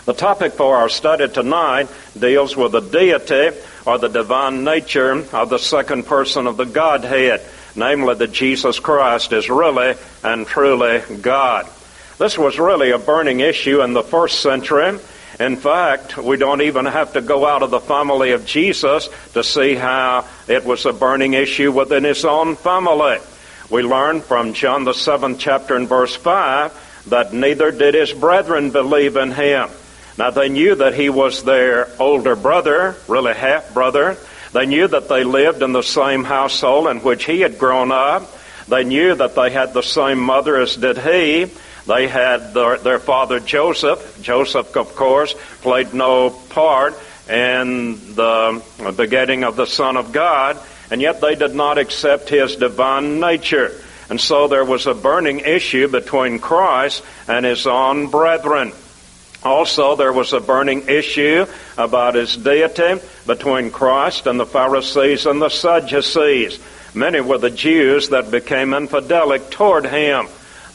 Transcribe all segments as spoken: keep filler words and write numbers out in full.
The topic for our study tonight deals with the deity or the divine nature of the second person of the Godhead, namely that Jesus Christ is really and truly God. This was really a burning issue in the first century. In fact, we don't even have to go out of the family of Jesus to see how it was a burning issue within his own family. We learn from John the seventh chapter and verse five that neither did his brethren believe in him. Now they knew that he was their older brother, really half-brother. They knew that they lived in the same household in which he had grown up. They knew that they had the same mother as did he. They had their, their father Joseph. Joseph, of course, played no part in the begetting of the Son of God, and yet they did not accept his divine nature. And so there was a burning issue between Christ and his own brethren. Also, there was a burning issue about his deity between Christ and the Pharisees and the Sadducees. Many were the Jews that became infidelic toward him.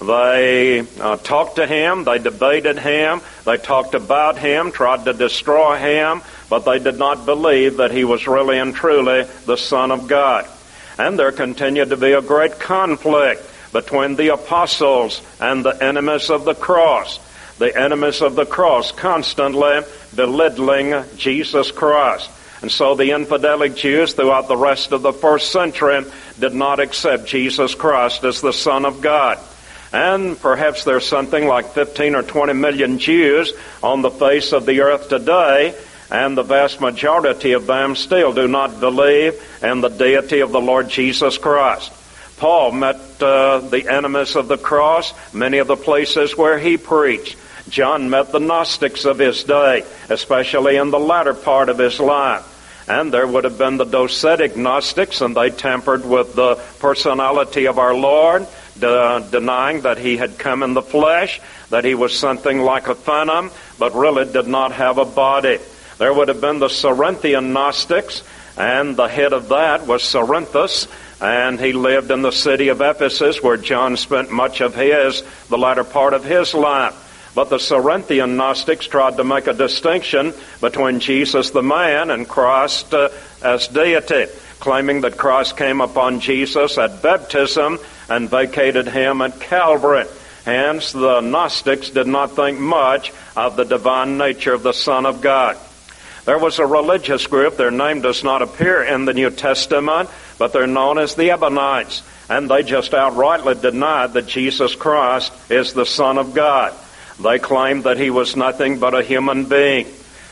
They uh, talked to him, they debated him, they talked about him, tried to destroy him, but they did not believe that he was really and truly the Son of God. And there continued to be a great conflict between the apostles and the enemies of the cross. The enemies of the cross constantly belittling Jesus Christ. And so the infidelic Jews throughout the rest of the first century did not accept Jesus Christ as the Son of God. And perhaps there's something like fifteen or twenty million Jews on the face of the earth today, and the vast majority of them still do not believe in the deity of the Lord Jesus Christ. Paul met uh, the enemies of the cross, many of the places where he preached. John met the Gnostics of his day, especially in the latter part of his life. And there would have been the Docetic Gnostics, and they tampered with the personality of our Lord, de- denying that he had come in the flesh, that he was something like a phantom, but really did not have a body. There would have been the Cerinthian Gnostics, and the head of that was Cerinthus, and he lived in the city of Ephesus, where John spent much of his, the latter part of his life. But the Cerinthian Gnostics tried to make a distinction between Jesus the man and Christ uh, as deity, claiming that Christ came upon Jesus at baptism and vacated him at Calvary. Hence, the Gnostics did not think much of the divine nature of the Son of God. There was a religious group, their name does not appear in the New Testament, but they're known as the Ebionites, and they just outrightly denied that Jesus Christ is the Son of God. They claimed that he was nothing but a human being.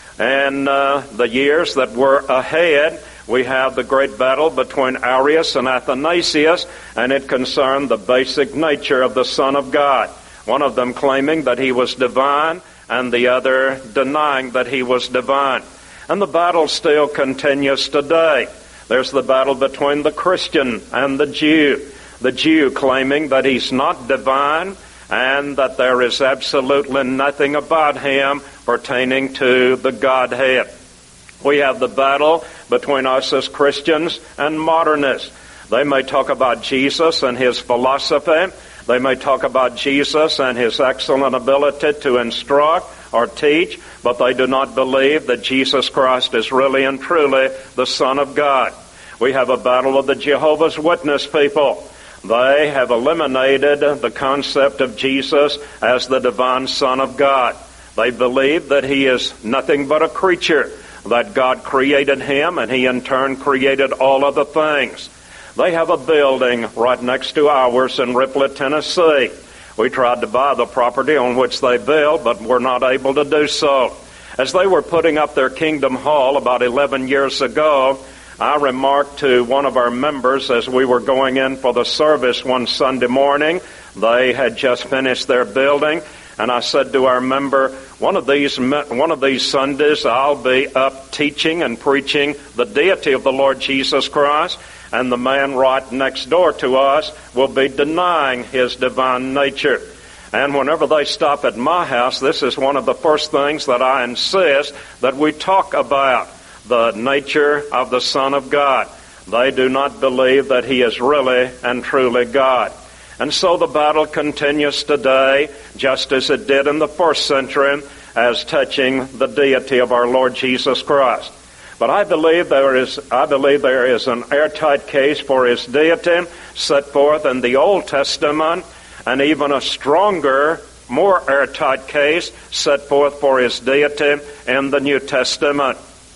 And uh, the years that were ahead, we have the great battle between Arius and Athanasius, and it concerned the basic nature of the Son of God. One of them claiming that he was divine, and the other denying that he was divine. And the battle still continues today. There's the battle between the Christian and the Jew. The Jew claiming that he's not divine, and that there is absolutely nothing about him pertaining to the Godhead. We have the battle between us as Christians and modernists. They may talk about Jesus and his philosophy. They may talk about Jesus and his excellent ability to instruct or teach, but they do not believe that Jesus Christ is really and truly the Son of God. We have a battle of the Jehovah's Witness people. They have eliminated the concept of Jesus as the divine Son of God. They believe that he is nothing but a creature, that God created him and he in turn created all other things. They have a building right next to ours in Ripley, Tennessee. We tried to buy the property on which they build, but were not able to do so. As they were putting up their Kingdom Hall about eleven years ago, I remarked to one of our members as we were going in for the service one Sunday morning. They had just finished their building, and I said to our member, one of these one of these Sundays I'll be up teaching and preaching the deity of the Lord Jesus Christ, and the man right next door to us will be denying his divine nature. And whenever they stop at my house, this is one of the first things that I insist that we talk about. The nature of the Son of God. They do not believe that he is really and truly God. And so the battle continues today, just as it did in the first century. as touching the deity of our Lord Jesus Christ. But I believe there is, I believe there is an airtight case for his deity set forth in the Old Testament, and even a stronger, more airtight case set forth for his deity in the New Testament.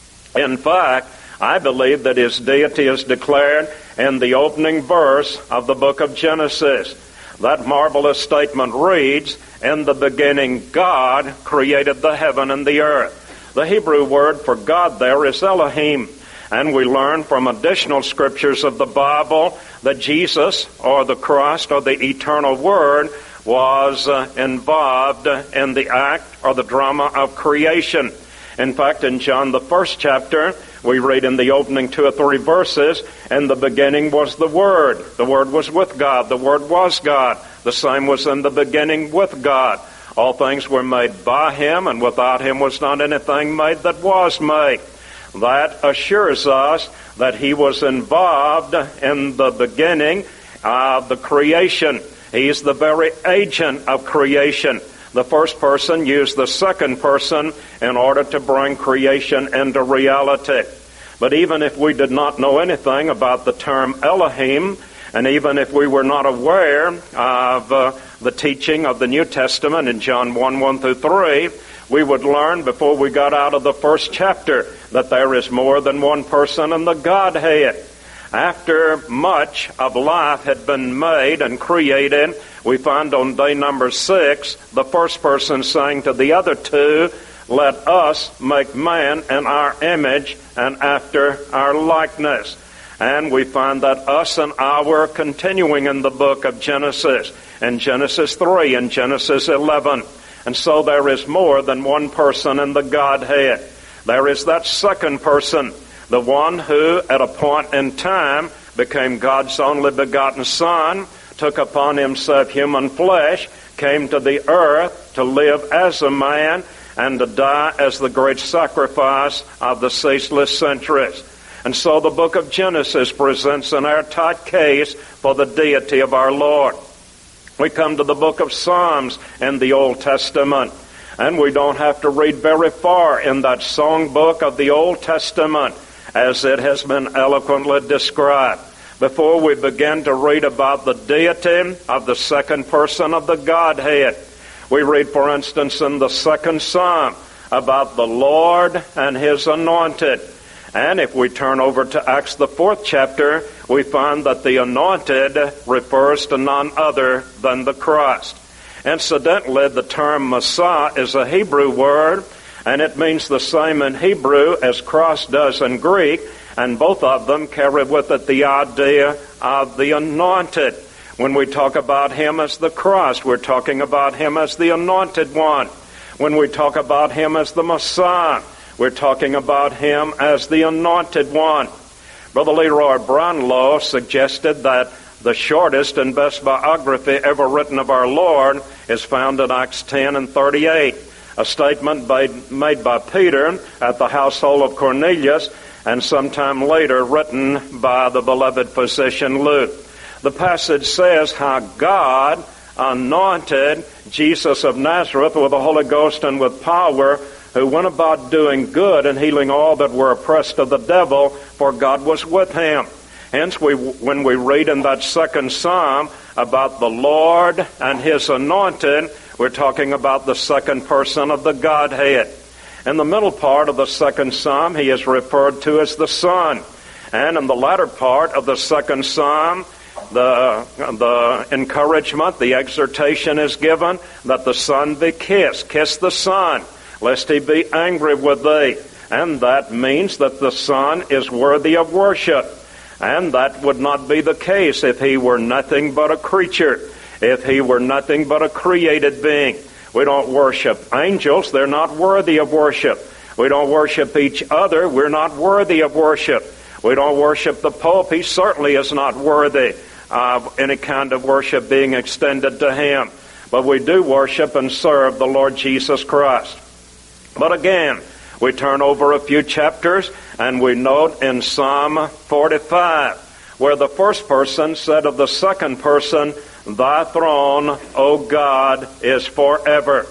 In fact, I believe that his deity is declared in the opening verse of the book of Genesis. That marvelous statement reads, "In the beginning God created the heaven and the earth." The Hebrew word for God there is Elohim. And we learn from additional scriptures of the Bible that Jesus, or the Christ, or the eternal Word, was uh, involved in the act or the drama of creation. In fact, in John the first chapter, we read in the opening two or three verses, "In the beginning was the Word. The Word was with God. The Word was God. The same was in the beginning with God. All things were made by Him, and without Him was not anything made that was made." That assures us that He was involved in the beginning of the creation. He's the very agent of creation. The first person used the second person in order to bring creation into reality. But even if we did not know anything about the term Elohim, and even if we were not aware of uh, the teaching of the New Testament in John one, one through three, we would learn before we got out of the first chapter that there is more than one person in the Godhead. After much of life had been made and created, we find on day number six, the first person saying to the other two, "Let us make man in our image and after our likeness." And we find that us and our continuing in the book of Genesis, in Genesis three and Genesis eleven. And so there is more than one person in the Godhead. There is that second person, the one who at a point in time became God's only begotten Son, took upon himself human flesh, came to the earth to live as a man and to die as the great sacrifice of the ceaseless centuries. And so the book of Genesis presents an airtight case for the deity of our Lord. We come to the book of Psalms in the Old Testament, and we don't have to read very far in that songbook of the Old Testament as it has been eloquently described. Before we begin to read about the deity of the second person of the Godhead, we read, for instance, in the second Psalm about the Lord and His anointed. And if we turn over to Acts the fourth chapter, we find that the anointed refers to none other than the Christ. Incidentally, the term Messiah is a Hebrew word, and it means the same in Hebrew as Christ does in Greek, and both of them carry with it the idea of the anointed. When we talk about Him as the Christ, we're talking about Him as the anointed one. When we talk about Him as the Messiah, we're talking about Him as the anointed one. Brother Leroy Brownlow suggested that the shortest and best biography ever written of our Lord is found in Acts ten and thirty-eight, a statement made by Peter at the household of Cornelius, and sometime later written by the beloved physician Luke. The passage says how God anointed Jesus of Nazareth with the Holy Ghost and with power, who went about doing good and healing all that were oppressed of the devil, for God was with him. Hence, we, when we read in that second Psalm about the Lord and His anointed, we're talking about the second person of the Godhead. In the middle part of the second Psalm, He is referred to as the Son. And in the latter part of the second Psalm, the, the encouragement, the exhortation is given that the Son be kissed. Kiss the Son, lest He be angry with thee. And that means that the Son is worthy of worship. And that would not be the case if He were nothing but a creature, if He were nothing but a created being. We don't worship angels. They're not worthy of worship. We don't worship each other. We're not worthy of worship. We don't worship the Pope. He certainly is not worthy of any kind of worship being extended to Him. But we do worship and serve the Lord Jesus Christ. But again, we turn over a few chapters and we note in Psalm forty-five, where the first person said of the second person, "Thy throne, O God, is forever."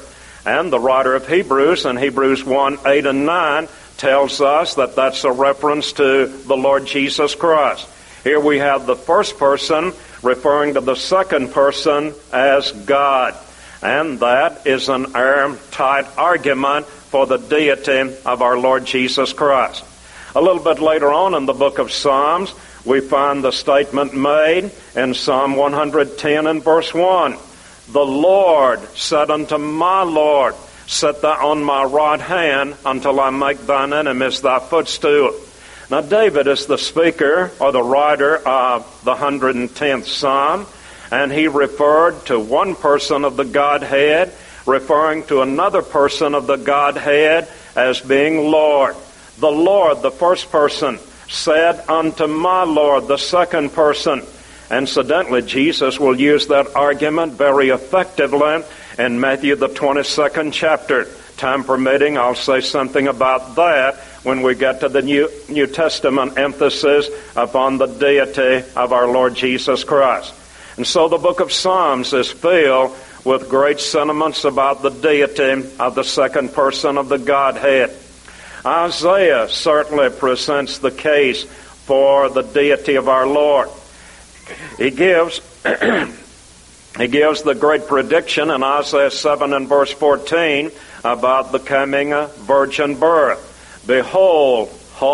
And the writer of Hebrews, in Hebrews one, eight and nine, tells us that that's a reference to the Lord Jesus Christ. Here we have the first person referring to the second person as God. And that is an airtight argument for the deity of our Lord Jesus Christ. A little bit later on in the book of Psalms, we find the statement made in Psalm one hundred ten and verse one. The Lord said unto my Lord, sit thou on my right hand until I make thine enemies thy footstool. Now David is the speaker or the writer of the one hundred tenth Psalm, and he referred to one person of the Godhead, referring to another person of the Godhead as being Lord. The Lord, the first person, said unto my Lord, the second person. Incidentally, Jesus will use that argument very effectively in Matthew the twenty-second chapter. Time permitting, I'll say something about that when we get to the New, New Testament emphasis upon the deity of our Lord Jesus Christ. And so the book of Psalms is filled with great sentiments about the deity of the second person of the Godhead. Isaiah certainly presents the case for the deity of our Lord. He gives he gives the great prediction in Isaiah seven and verse fourteen about the coming virgin birth. Behold,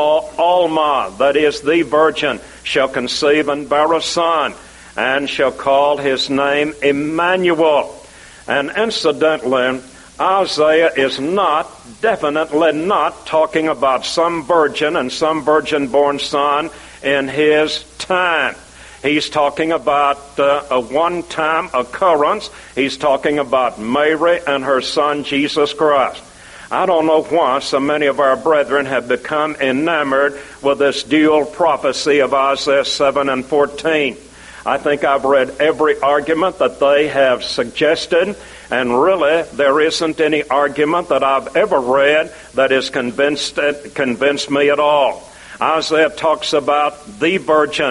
Alma, that is the virgin, shall conceive and bear a son, and shall call his name Emmanuel. And incidentally, Isaiah is not, definitely not, talking about some virgin and some virgin-born son in his time. He's talking about uh, a one-time occurrence. He's talking about Mary and her son, Jesus Christ. I don't know why so many of our brethren have become enamored with this dual prophecy of Isaiah seven and fourteen. I think I've read every argument that they have suggested, and really there isn't any argument that I've ever read that has convinced, convinced me at all. Isaiah talks about the virgin,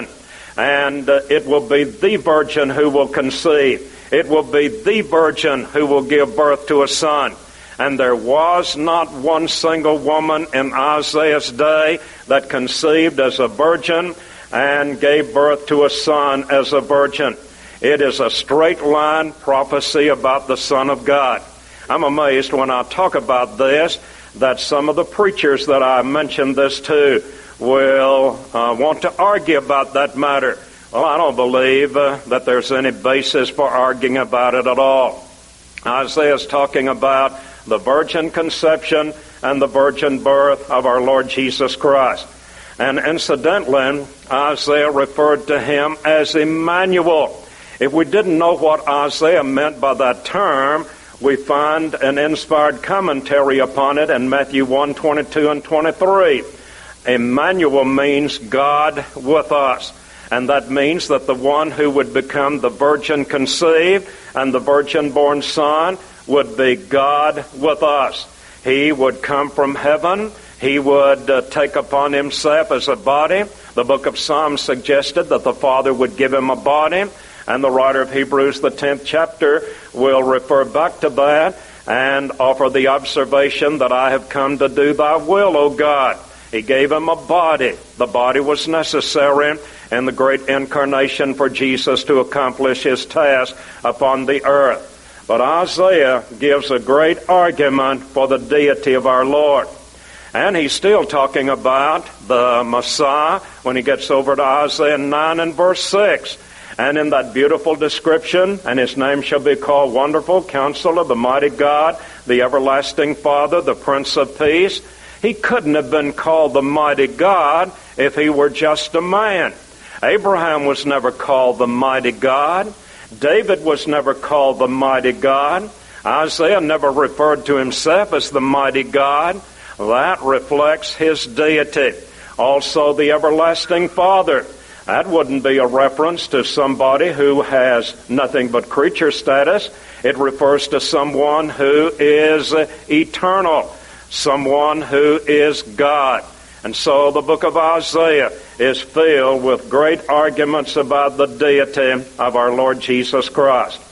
and uh, it will be the virgin who will conceive. It will be the virgin who will give birth to a son. And there was not one single woman in Isaiah's day that conceived as a virgin and gave birth to a son as a virgin. It is a straight line prophecy about the Son of God. I'm amazed when I talk about this that some of the preachers that I mentioned this to will uh, want to argue about that matter. Well, I don't believe uh, that there's any basis for arguing about it at all. Isaiah's talking about the virgin conception and the virgin birth of our Lord Jesus Christ. And incidentally, Isaiah referred to him as Emmanuel. If we didn't know what Isaiah meant by that term, we find an inspired commentary upon it in Matthew one, twenty-two and twenty-three. Emmanuel means God with us. And that means that the one who would become the virgin conceived and the virgin-born son would be God with us. He would come from heaven. He would uh, take upon himself as a body. The book of Psalms suggested that the Father would give him a body, and the writer of Hebrews, the tenth chapter, will refer back to that and offer the observation that I have come to do thy will, O God. He gave him a body. The body was necessary in the great incarnation for Jesus to accomplish his task upon the earth. But Isaiah gives a great argument for the deity of our Lord. And he's still talking about the Messiah when he gets over to Isaiah nine and verse six. And in that beautiful description, and his name shall be called Wonderful, Counselor, the Mighty God, the Everlasting Father, the Prince of Peace. He couldn't have been called the Mighty God if he were just a man. Abraham was never called the Mighty God. David was never called the Mighty God. Isaiah never referred to himself as the Mighty God. That reflects his deity. Also the Everlasting Father. That wouldn't be a reference to somebody who has nothing but creature status. It refers to someone who is eternal, someone who is God. And so the book of Isaiah is filled with great arguments about the deity of our Lord Jesus Christ.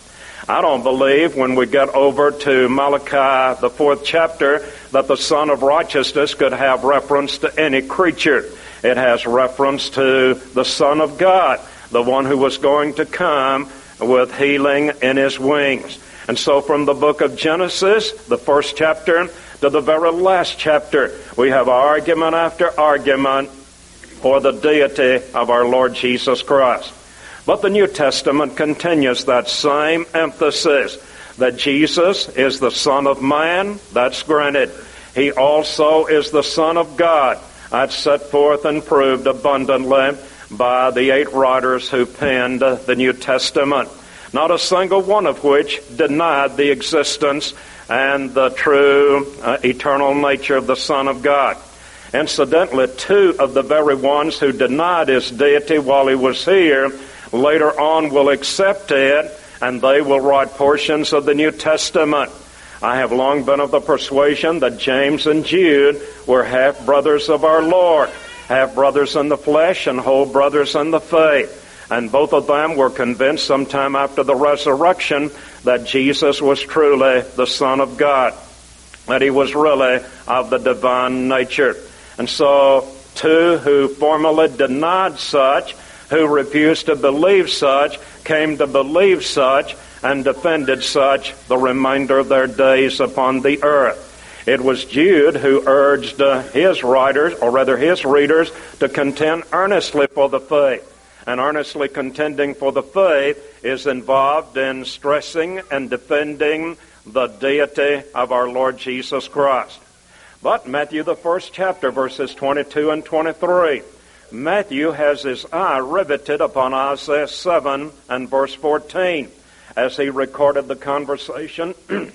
I don't believe when we get over to Malachi, the fourth chapter, that the Son of Righteousness could have reference to any creature. It has reference to the Son of God, the one who was going to come with healing in his wings. And so from the book of Genesis, the first chapter, to the very last chapter, we have argument after argument for the deity of our Lord Jesus Christ. But the New Testament continues that same emphasis that Jesus is the Son of Man. That's granted. He also is the Son of God. That's set forth and proved abundantly by the eight writers who penned the New Testament, not a single one of which denied the existence and the true uh, eternal nature of the Son of God. Incidentally, two of the very ones who denied his deity while he was here later on will accept it, and they will write portions of the New Testament. I have long been of the persuasion that James and Jude were half-brothers of our Lord, half-brothers in the flesh and whole brothers in the faith. And both of them were convinced sometime after the resurrection that Jesus was truly the Son of God, that he was really of the divine nature. And so, two who formerly denied such, who refused to believe such, came to believe such, and defended such the remainder of their days upon the earth. It was Jude who urged uh, his writers, or rather his readers, to contend earnestly for the faith. And earnestly contending for the faith is involved in stressing and defending the deity of our Lord Jesus Christ. But Matthew, the first chapter, verses twenty-two and twenty-three, Matthew has his eye riveted upon Isaiah seven and verse fourteen, as he recorded the conversation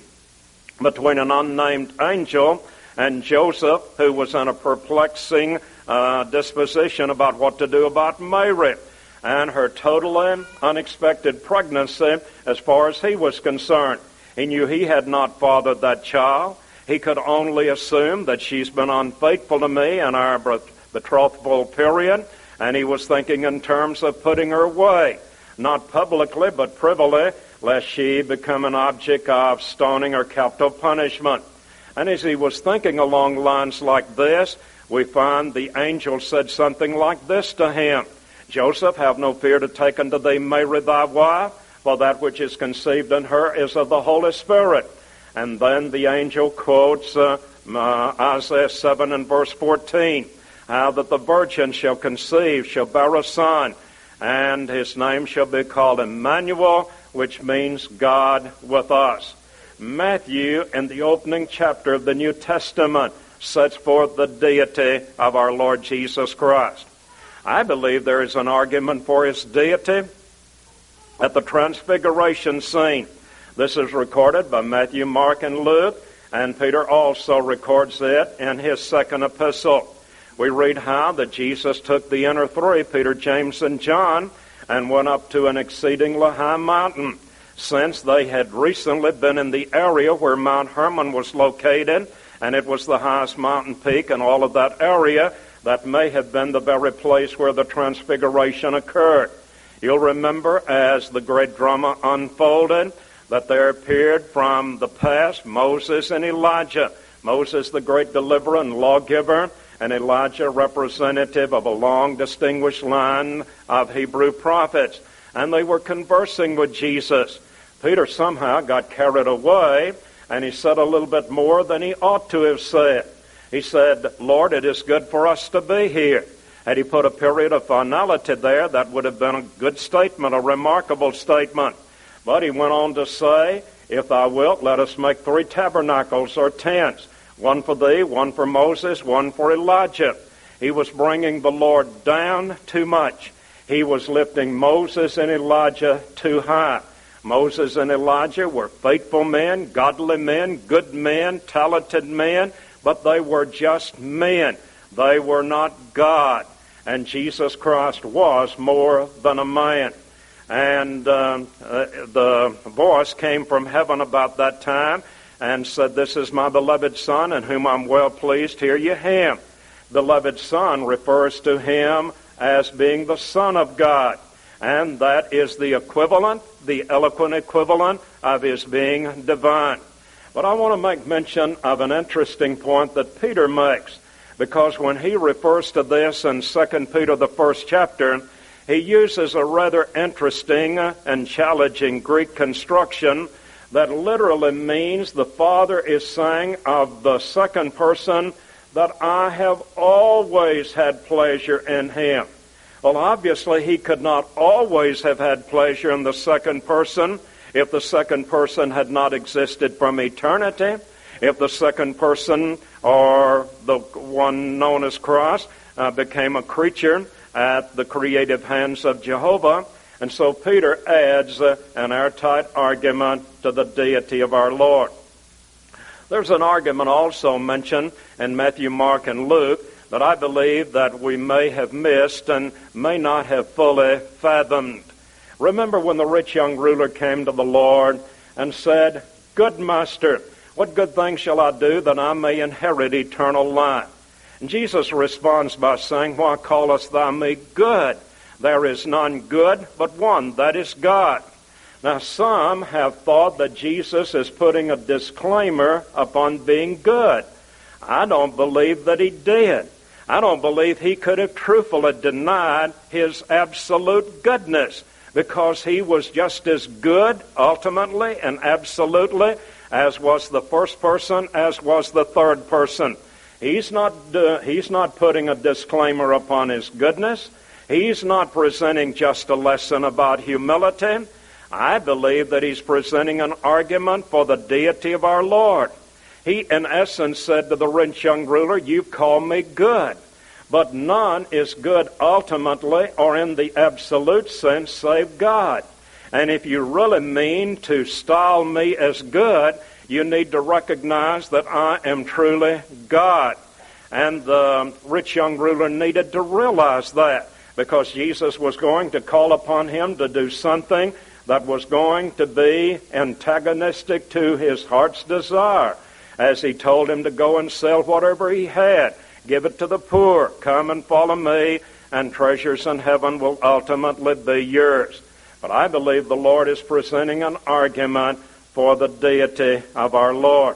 between an unnamed angel and Joseph, who was in a perplexing uh, disposition about what to do about Mary and her totally unexpected pregnancy as far as he was concerned. He knew he had not fathered that child. He could only assume that she's been unfaithful to me in our betrothal period, and he was thinking in terms of putting her away, not publicly but privily, lest she become an object of stoning or capital punishment. And as he was thinking along lines like this, we find the angel said something like this to him: Joseph, have no fear to take unto thee Mary thy wife, for that which is conceived in her is of the Holy Spirit. And then the angel quotes uh, uh, Isaiah seven and verse fourteen, how that the virgin shall conceive, shall bear a son, and his name shall be called Emmanuel, which means God with us. Matthew, in the opening chapter of the New Testament, sets forth the deity of our Lord Jesus Christ. I believe there is an argument for his deity at the transfiguration scene. This is recorded by Matthew, Mark, and Luke, and Peter also records it in his second epistle. We read how that Jesus took the inner three, Peter, James, and John, and went up to an exceedingly high mountain, since they had recently been in the area where Mount Hermon was located, and it was the highest mountain peak in all of that area. That may have been the very place where the transfiguration occurred. You'll remember as the great drama unfolded that there appeared from the past Moses and Elijah. Moses, the great deliverer and lawgiver, and Elijah, representative of a long distinguished line of Hebrew prophets. And they were conversing with Jesus. Peter somehow got carried away, and he said a little bit more than he ought to have said. He said, Lord, it is good for us to be here. Had he put a period of finality there, that would have been a good statement, a remarkable statement. But he went on to say, if thou wilt, let us make three tabernacles or tents, one for thee, one for Moses, one for Elijah. He was bringing the Lord down too much. He was lifting Moses and Elijah too high. Moses and Elijah were faithful men, godly men, good men, talented men, but they were just men. They were not God. And Jesus Christ was more than a man. And uh, uh, the voice came from heaven about that time and said, this is my beloved Son, in whom I'm well pleased. Hear ye him. Beloved Son refers to him as being the Son of God. And that is the equivalent, the eloquent equivalent of his being divine. But I want to make mention of an interesting point that Peter makes, because when he refers to this in Second Peter, the first chapter, he uses a rather interesting and challenging Greek construction that literally means the Father is saying of the second person that I have always had pleasure in him. Well, obviously, he could not always have had pleasure in the second person if the second person had not existed from eternity, if the second person, or the one known as Christ, uh, became a creature at the creative hands of Jehovah. And so Peter adds uh, an airtight argument to the deity of our Lord. There's an argument also mentioned in Matthew, Mark, and Luke that I believe that we may have missed and may not have fully fathomed. Remember when the rich young ruler came to the Lord and said, "Good master, what good thing shall I do that I may inherit eternal life?" And Jesus responds by saying, "Why callest thou me good? There is none good but one, that is God." Now, some have thought that Jesus is putting a disclaimer upon being good. I don't believe that he did. I don't believe he could have truthfully denied his absolute goodness, because he was just as good ultimately and absolutely as was the first person, as was the third person. He's not, uh, he's not putting a disclaimer upon his goodness. He's not presenting just a lesson about humility. I believe that he's presenting an argument for the deity of our Lord. He, in essence, said to the rich young ruler, "You call me good, but none is good ultimately or in the absolute sense save God. And if you really mean to style me as good, you need to recognize that I am truly God." And the rich young ruler needed to realize that, because Jesus was going to call upon him to do something that was going to be antagonistic to his heart's desire, as he told him to go and sell whatever he had, give it to the poor, come and follow me, and treasures in heaven will ultimately be yours. But I believe the Lord is presenting an argument for the deity of our Lord.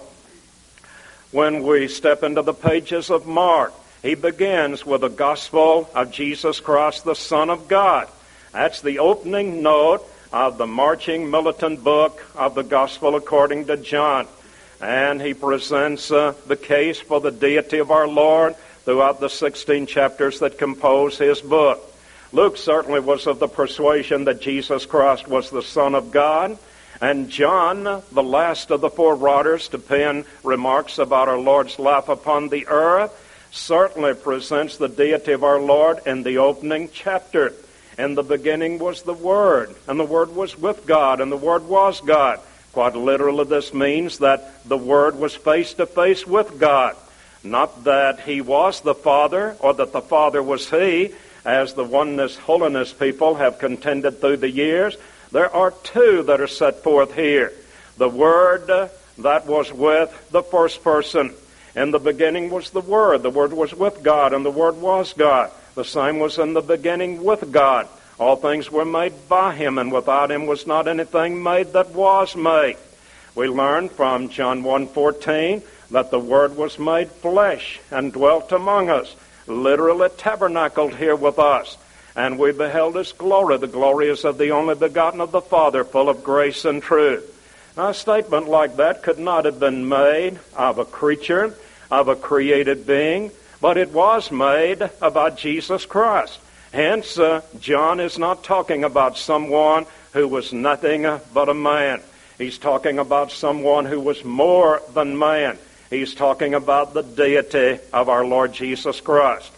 When we step into the pages of Mark, he begins with the gospel of Jesus Christ, the Son of God. That's the opening note of the marching militant book of the gospel according to John. And he presents uh, the case for the deity of our Lord throughout the sixteen chapters that compose his book. Luke certainly was of the persuasion that Jesus Christ was the Son of God. And John, the last of the four writers to pen remarks about our Lord's life upon the earth, certainly presents the deity of our Lord in the opening chapter. In the beginning was the Word, and the Word was with God, and the Word was God. Quite literally, this means that the Word was face to face with God. Not that he was the Father, or that the Father was he, as the oneness holiness people have contended through the years. There are two that are set forth here. The Word that was with the first person. In the beginning was the Word. The Word was with God, and the Word was God. The same was in the beginning with God. All things were made by him, and without him was not anything made that was made. We learn from John one fourteen that the Word was made flesh and dwelt among us, literally tabernacled here with us. And we beheld his glory. The glory is of the only begotten of the Father, full of grace and truth. Now, a statement like that could not have been made of a creature, of a created being, but it was made about Jesus Christ. Hence, uh, John is not talking about someone who was nothing but a man. He's talking about someone who was more than man. He's talking about the deity of our Lord Jesus Christ.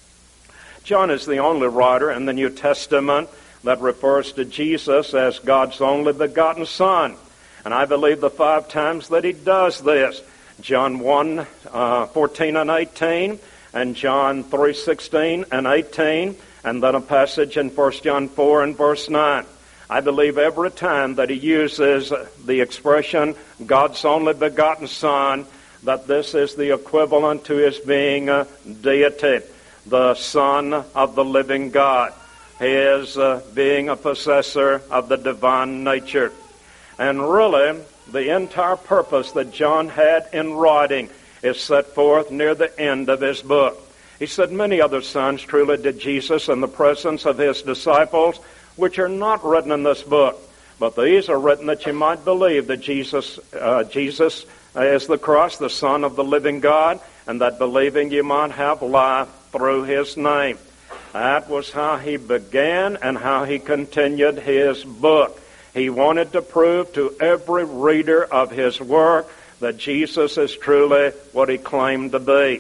John is the only writer in the New Testament that refers to Jesus as God's only begotten Son. And I believe the five times that he does this, John one, uh, fourteen and eighteen, and John three, sixteen and eighteen, and then a passage in First John four and verse nine. I believe every time that he uses the expression God's only begotten Son, that this is the equivalent to his being a deity, the Son of the living God. his uh, being a possessor of the divine nature. And really, the entire purpose that John had in writing is set forth near the end of his book. He said, many other signs truly did Jesus in the presence of his disciples, which are not written in this book. But these are written that you might believe that Jesus, uh, Jesus is the Christ, the Son of the living God, and that believing you might have life through his name. That was how he began and how he continued his book. He wanted to prove to every reader of his work that Jesus is truly what he claimed to be.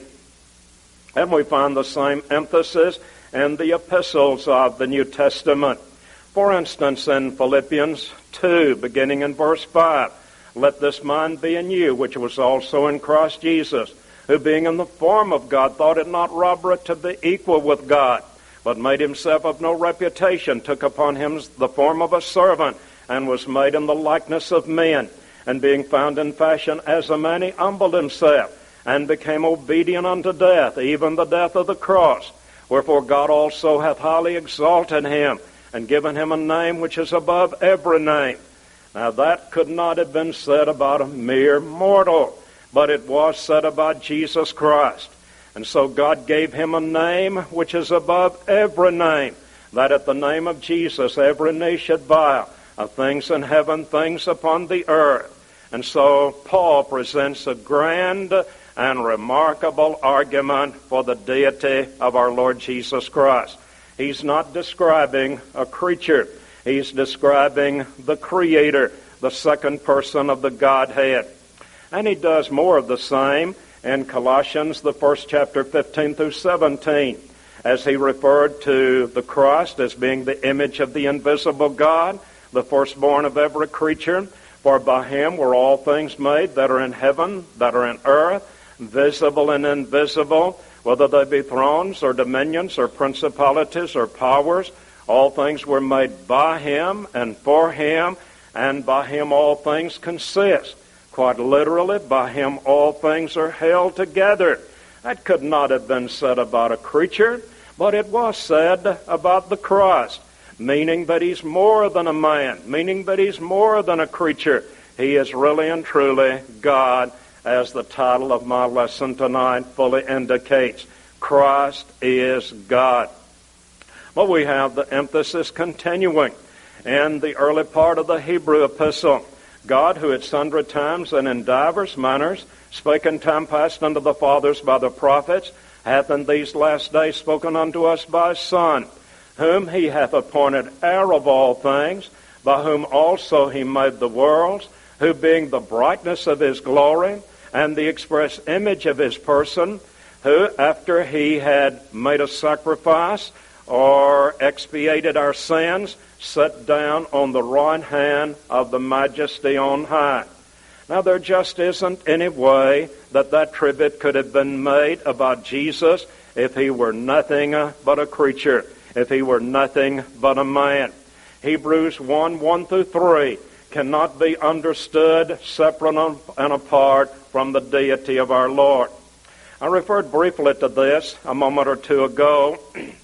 And we find the same emphasis in the epistles of the New Testament. For instance, in Philippians two, beginning in verse five, let this mind be in you, which was also in Christ Jesus, who being in the form of God, thought it not robbery to be equal with God, but made himself of no reputation, took upon him the form of a servant, and was made in the likeness of men. And being found in fashion as a man, he humbled himself, and became obedient unto death, even the death of the cross. Wherefore God also hath highly exalted him, and given him a name which is above every name. Now that could not have been said about a mere mortal, but it was said about Jesus Christ. And so God gave him a name which is above every name, that at the name of Jesus every knee should bow, of things in heaven, things upon the earth. And so Paul presents a grand and remarkable argument for the deity of our Lord Jesus Christ. He's not describing a creature. He's describing the Creator, the second person of the Godhead. And he does more of the same in Colossians, the first chapter, fifteen through seventeen, as he referred to the Christ as being the image of the invisible God, the firstborn of every creature. For by him were all things made that are in heaven, that are in earth, visible and invisible, whether they be thrones or dominions or principalities or powers. All things were made by him and for him, and by him all things consist. Quite literally, by him all things are held together. That could not have been said about a creature, but it was said about the Christ, meaning that he's more than a man, meaning that he's more than a creature. He is really and truly God, as the title of my lesson tonight fully indicates. Christ is God. But we have the emphasis continuing in the early part of the Hebrew epistle. God, who at sundry times and in divers manners spake in time past unto the fathers by the prophets, hath in these last days spoken unto us by his Son, whom he hath appointed heir of all things, by whom also he made the worlds, who being the brightness of his glory, and the express image of his person, who, after he had made a sacrifice or expiated our sins, sat down on the right hand of the majesty on high. Now, there just isn't any way that that tribute could have been made about Jesus if he were nothing but a creature, if he were nothing but a man. Hebrews one, one through three cannot be understood separate and apart from the deity of our Lord. I referred briefly to this a moment or two ago,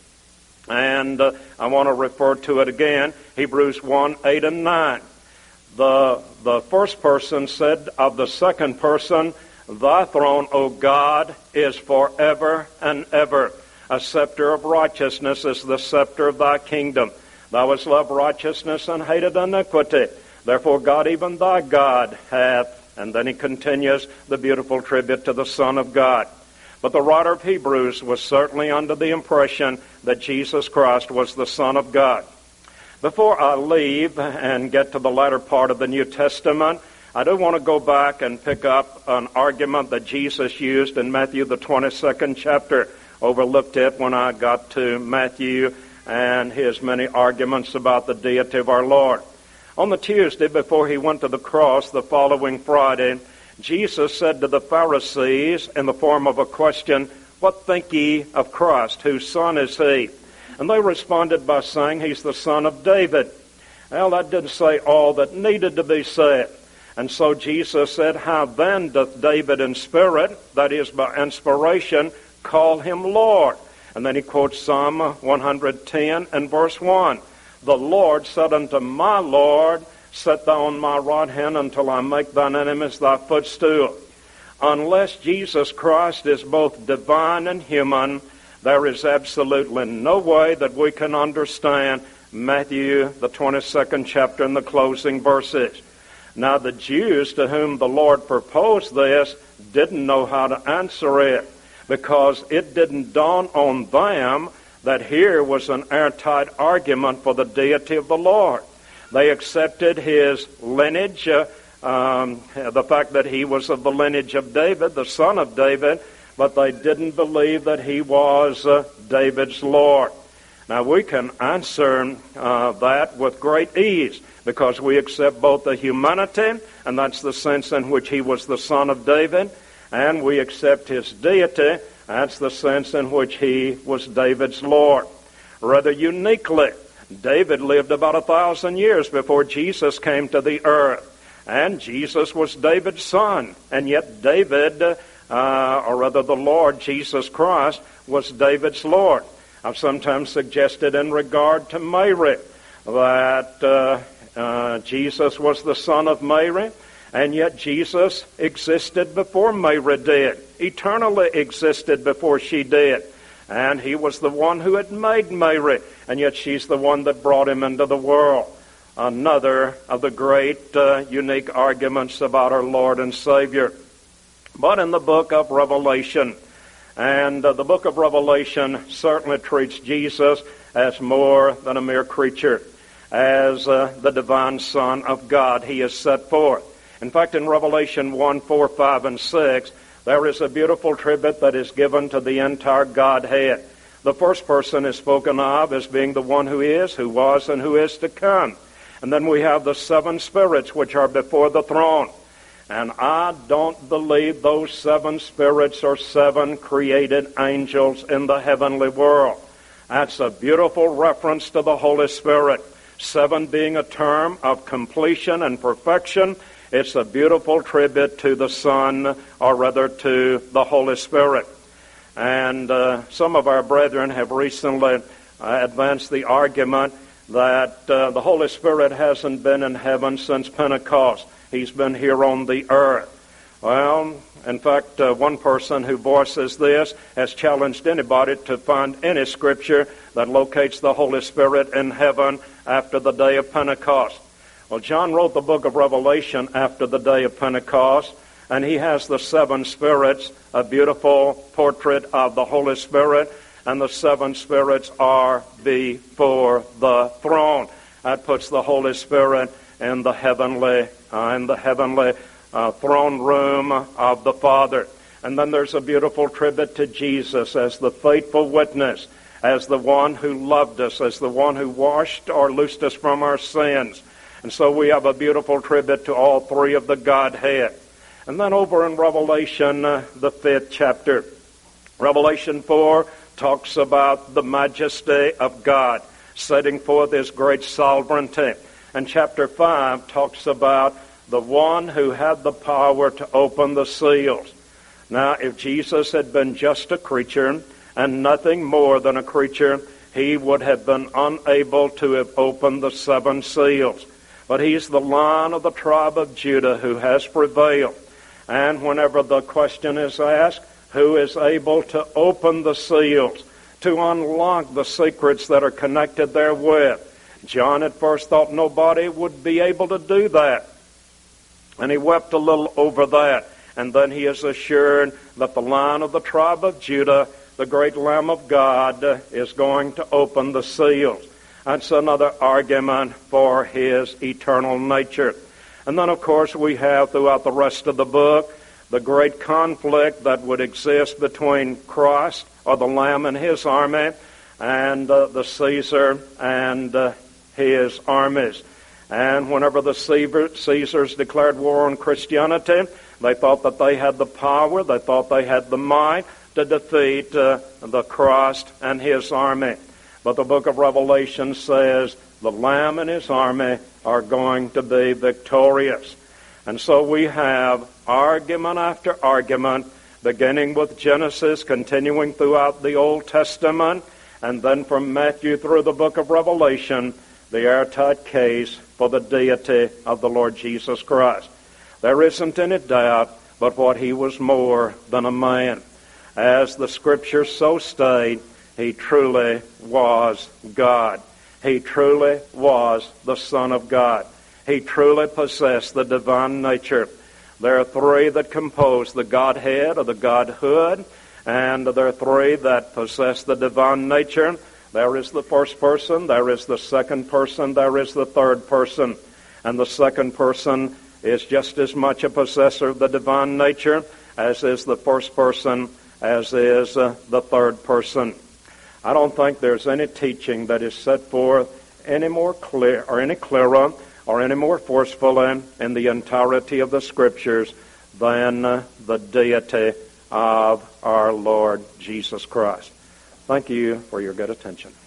and uh, I want to refer to it again. Hebrews one, eight and nine. The, the first person said of the second person, thy throne, O God, is forever and ever. A scepter of righteousness is the scepter of thy kingdom. Thou hast loved righteousness and hated iniquity. Therefore God, even thy God, hath, and then he continues the beautiful tribute to the Son of God. But the writer of Hebrews was certainly under the impression that Jesus Christ was the Son of God. Before I leave and get to the latter part of the New Testament, I do want to go back and pick up an argument that Jesus used in Matthew the twenty-second chapter. Overlooked it when I got to Matthew and his many arguments about the deity of our Lord. On the Tuesday before he went to the cross, the following Friday, Jesus said to the Pharisees in the form of a question, what think ye of Christ? Whose son is he? And they responded by saying, he's the son of David. Well, that didn't say all that needed to be said. And so Jesus said, how then doth David in spirit, that is by inspiration, call him Lord? And then he quotes Psalm one hundred ten and verse one. The Lord said unto my Lord, sit thou on my right hand until I make thine enemies thy footstool. Unless Jesus Christ is both divine and human, there is absolutely no way that we can understand Matthew, the twenty-second chapter, and the closing verses. Now, the Jews to whom the Lord proposed this didn't know how to answer it, because it didn't dawn on them that here was an airtight argument for the deity of the Lord. They accepted his lineage, uh, um, the fact that he was of the lineage of David, the son of David, but they didn't believe that he was uh, David's Lord. Now, we can answer uh, that with great ease, because we accept both the humanity, and that's the sense in which he was the son of David, and we accept his deity, that's the sense in which he was David's Lord. Rather uniquely, David lived about a thousand years before Jesus came to the earth, and Jesus was David's son, and yet David, uh, or rather the Lord Jesus Christ, was David's Lord. I've sometimes suggested in regard to Mary that uh, uh, Jesus was the son of Mary, and yet Jesus existed before Mary did, eternally existed before she did. And he was the one who had made Mary, and yet she's the one that brought him into the world. Another of the great uh, unique arguments about our Lord and Savior. But in the book of Revelation, and uh, the book of Revelation certainly treats Jesus as more than a mere creature, as uh, the divine Son of God he is set forth. In fact, in Revelation one, four, five, and six, there is a beautiful tribute that is given to the entire Godhead. The first person is spoken of as being the one who is, who was, and who is to come. And then we have the seven spirits which are before the throne. And I don't believe those seven spirits are seven created angels in the heavenly world. That's a beautiful reference to the Holy Spirit. Seven being a term of completion and perfection. It's a beautiful tribute to the Son, or rather to the Holy Spirit. And uh, some of our brethren have recently uh, advanced the argument that uh, the Holy Spirit hasn't been in heaven since Pentecost. He's been here on the earth. Well, in fact, uh, one person who voices this has challenged anybody to find any scripture that locates the Holy Spirit in heaven after the day of Pentecost. Well, John wrote the book of Revelation after the day of Pentecost, and he has the seven spirits, a beautiful portrait of the Holy Spirit, and the seven spirits are before the throne. That puts the Holy Spirit in the heavenly, uh, in the heavenly uh, throne room of the Father. And then there's a beautiful tribute to Jesus as the faithful witness, as the one who loved us, as the one who washed or loosed us from our sins. And so we have a beautiful tribute to all three of the Godhead. And then over in Revelation, uh, the fifth chapter, Revelation four talks about the majesty of God, setting forth his great sovereignty. And chapter five talks about the one who had the power to open the seals. Now, if Jesus had been just a creature and nothing more than a creature, he would have been unable to have opened the seven seals. But he's the Lion of the tribe of Judah who has prevailed. And whenever the question is asked, who is able to open the seals, to unlock the secrets that are connected therewith? John at first thought nobody would be able to do that. And he wept a little over that. And then he is assured that the Lion of the tribe of Judah, the great Lamb of God, is going to open the seals. That's another argument for his eternal nature. And then, of course, we have throughout the rest of the book the great conflict that would exist between Christ, or the Lamb, and his army, and uh, the Caesar and uh, his armies. And whenever the Caesars declared war on Christianity, they thought that they had the power, they thought they had the might to defeat uh, the Christ and his army. But the book of Revelation says the Lamb and his army are going to be victorious. And so we have argument after argument beginning with Genesis, continuing throughout the Old Testament, and then from Matthew through the book of Revelation, the airtight case for the deity of the Lord Jesus Christ. There isn't any doubt but what he was more than a man. As the Scriptures so state, he truly was God. He truly was the Son of God. He truly possessed the divine nature. There are three that compose the Godhead or the Godhood, and there are three that possess the divine nature. There is the first person, there is the second person, there is the third person. And the second person is just as much a possessor of the divine nature as is the first person, as is uh, the third person. I don't think there's any teaching that is set forth any more clear or any clearer or any more forcefully in the entirety of the Scriptures than uh, the deity of our Lord Jesus Christ. Thank you for your good attention.